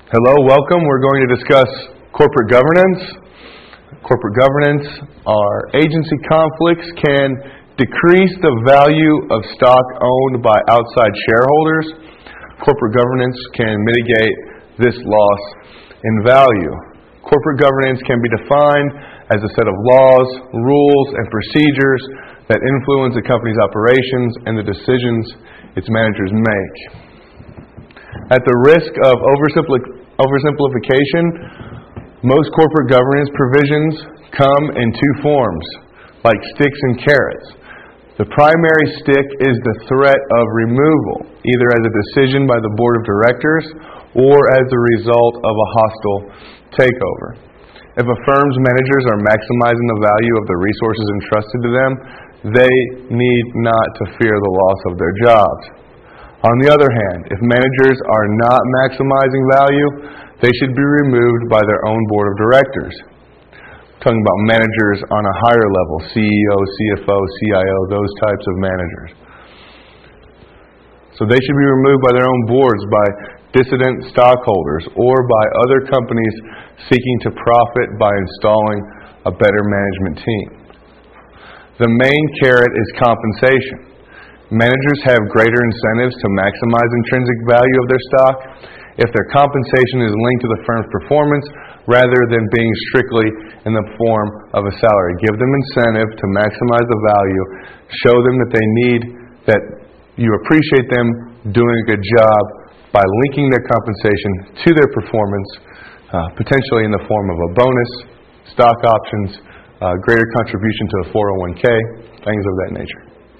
Hello, welcome. We're going to discuss corporate governance. Corporate governance are agency conflicts can decrease the value of stock owned by outside shareholders. Corporate governance can mitigate this loss in value. Corporate governance can be defined as a set of laws, rules, and procedures that influence a company's operations and the decisions its managers make. At the risk of oversimplification, most corporate governance provisions come in two forms, like sticks and carrots. The primary stick is the threat of removal, either as a decision by the board of directors or as a result of a hostile takeover. If a firm's managers are maximizing the value of the resources entrusted to them, they need not to fear the loss of their jobs. On the other hand, if managers are not maximizing value, they should be removed by their own board of directors. I'm talking about managers on a higher level, CEO, CFO, CIO, those types of managers. So they should be removed by their own boards, by dissident stockholders, or by other companies seeking to profit by installing a better management team. The main carrot is compensation. Managers have greater incentives to maximize intrinsic value of their stock if their compensation is linked to the firm's performance rather than being strictly in the form of a salary. Give them incentive to maximize the value. Show them that you appreciate them doing a good job by linking their compensation to their performance, potentially in the form of a bonus, stock options, greater contribution to a 401k, things of that nature.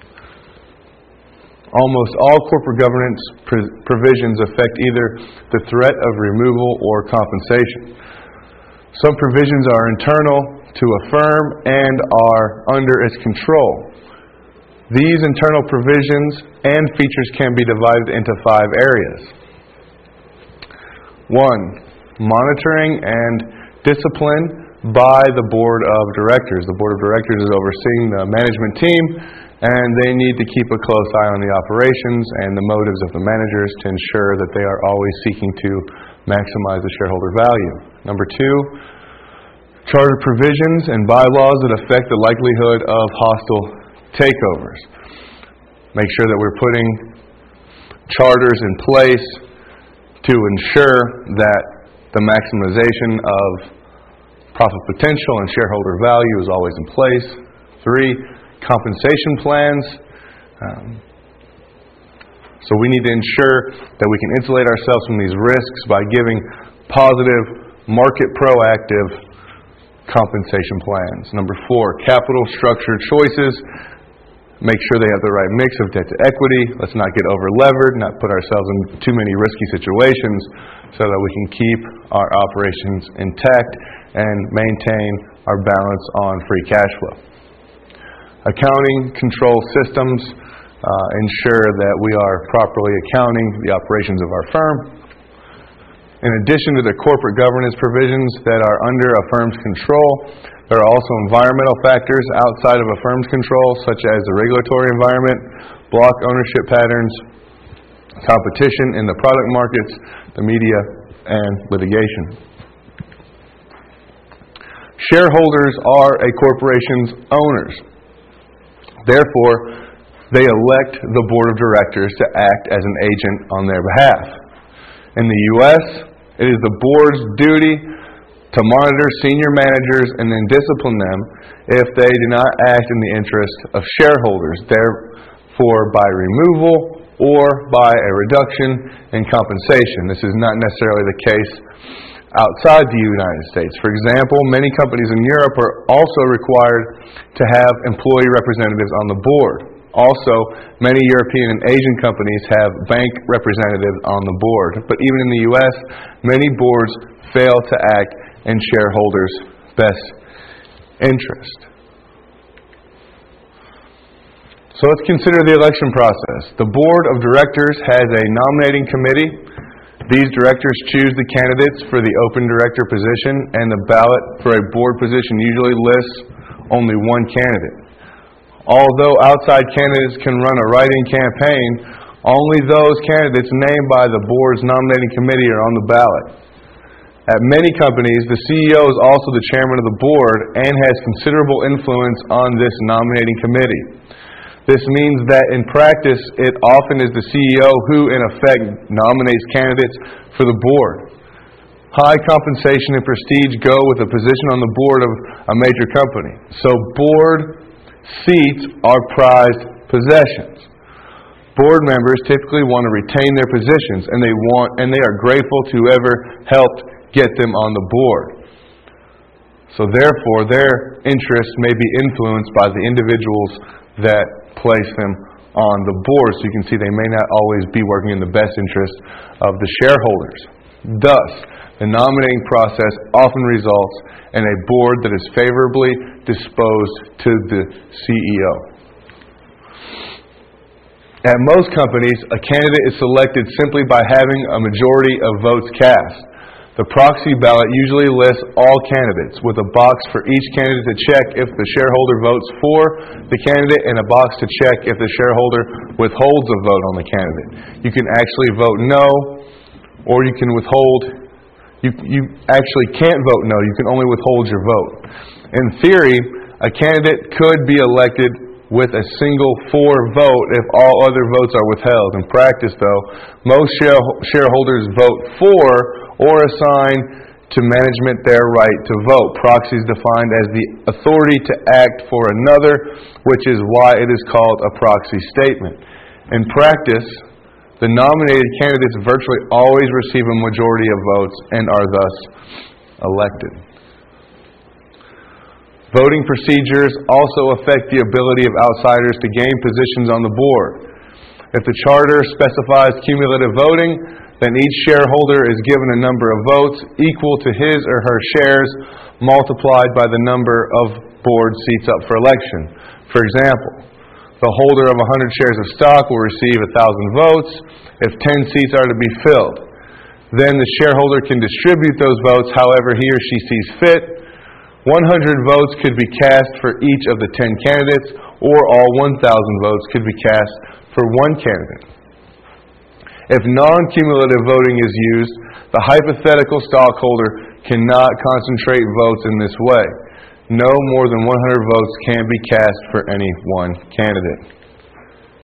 Almost all corporate governance provisions affect either the threat of removal or compensation. Some provisions are internal to a firm and are under its control. These internal provisions and features can be divided into 5 areas. 1. Monitoring and discipline by the board of directors. The board of directors is overseeing the management team, and they need to keep a close eye on the operations and the motives of the managers to ensure that they are always seeking to maximize the shareholder value. Number 2, charter provisions and bylaws that affect the likelihood of hostile takeovers. Make sure that we're putting charters in place to ensure that the maximization of profit potential and shareholder value is always in place. 3, compensation plans. So we need to ensure that we can insulate ourselves from these risks by giving positive, market proactive compensation plans. Number 4, capital structure choices. Make sure they have the right mix of debt to equity. Let's not get over-levered, not put ourselves in too many risky situations so that we can keep our operations intact and maintain our balance on free cash flow. Accounting control systems ensure that we are properly accounting the operations of our firm. In addition to the corporate governance provisions that are under a firm's control, there are also environmental factors outside of a firm's control, such as the regulatory environment, block ownership patterns, competition in the product markets, the media, and litigation. Shareholders are a corporation's owners. Therefore, they elect the board of directors to act as an agent on their behalf. In the U.S., it is the board's duty to monitor senior managers and then discipline them if they do not act in the interest of shareholders, therefore by removal or by a reduction in compensation. This is not necessarily the case outside the United States. For example, many companies in Europe are also required to have employee representatives on the board. Also, many European and Asian companies have bank representatives on the board. But even in the U.S., many boards fail to act in shareholders' best interest. So let's consider the election process. The board of directors has a nominating committee. These directors choose the candidates for the open director position, and the ballot for a board position usually lists only one candidate. Although outside candidates can run a write-in campaign, only those candidates named by the board's nominating committee are on the ballot. At many companies, the CEO is also the chairman of the board and has considerable influence on this nominating committee. This means that in practice, it often is the CEO who, in effect, nominates candidates for the board. High compensation and prestige go with a position on the board of a major company. So board seats are prized possessions. Board members typically want to retain their positions, and they are grateful to whoever helped get them on the board. So therefore, their interests may be influenced by the individuals that place them on the board. So you can see they may not always be working in the best interest of the shareholders. Thus, the nominating process often results in a board that is favorably disposed to the CEO. At most companies, a candidate is selected simply by having a majority of votes cast. The proxy ballot usually lists all candidates, with a box for each candidate to check if the shareholder votes for the candidate and a box to check if the shareholder withholds a vote on the candidate. You can actually vote no, or you can withhold. You actually can't vote no, you can only withhold your vote. In theory, a candidate could be elected with a single for vote if all other votes are withheld. In practice, though, most shareholders vote for or assign to management their right to vote. Proxy is defined as the authority to act for another, which is why it is called a proxy statement. In practice, the nominated candidates virtually always receive a majority of votes and are thus elected. Voting procedures also affect the ability of outsiders to gain positions on the board. If the charter specifies cumulative voting, then each shareholder is given a number of votes equal to his or her shares multiplied by the number of board seats up for election. For example, the holder of 100 shares of stock will receive 1,000 votes if 10 seats are to be filled. Then the shareholder can distribute those votes however he or she sees fit. 100 votes could be cast for each of the 10 candidates, or all 1,000 votes could be cast for one candidate. If non-cumulative voting is used, the hypothetical stockholder cannot concentrate votes in this way. No more than 100 votes can be cast for any one candidate.